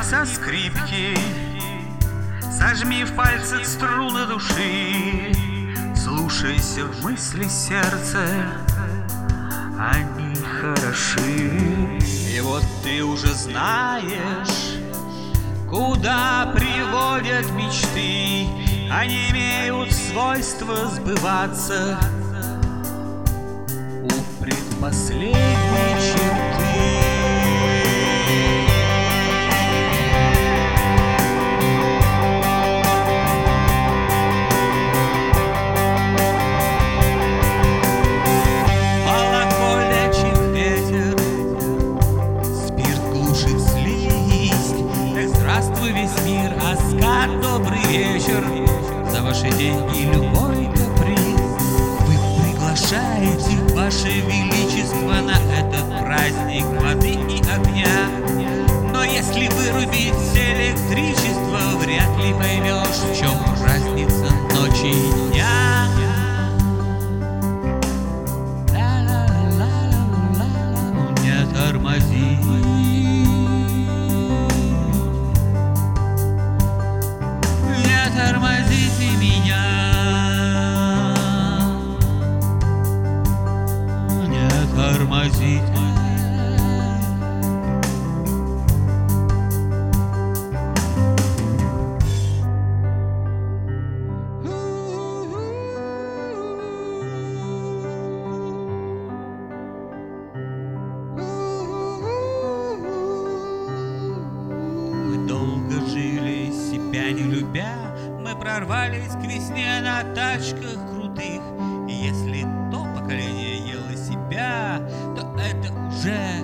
со скрипки, сожми в пальцах струны души, слушайся в мысли сердца, они хороши. И вот ты уже знаешь, куда приводят мечты, они имеют свойство сбываться у предпоследней черты. Весь мир, Оскар, добрый вечер. За ваши деньги любой каприз. Вы приглашаете ваше величество на этот праздник воды и огня. Но если вырубить электричество, вряд ли поймешь, в чем разница ночи и дня. Не тормози. Тормозите меня, не тормозите. Мы долго жили, себя не любя. Мы прорвались к весне на тачках крутых. И если то поколение ело себя, то это уже